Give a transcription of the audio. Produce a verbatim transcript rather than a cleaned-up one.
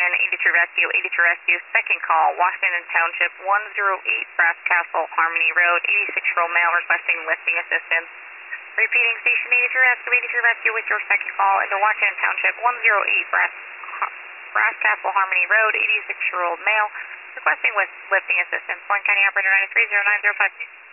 again, eighty-two Rescue, eighty-two Rescue, second call, Washington Township, one oh eight Brass Castle, Harmony Road, eighty-six-year-old male requesting lifting assistance. Repeating, station eighty-two Rescue, eighty-two Rescue with your second call into Washington Township, one oh eight Brass, Brass Castle, Harmony Road, eighty-six-year-old male requesting with lifting assistance. One County Operator nine three zero nine zero five.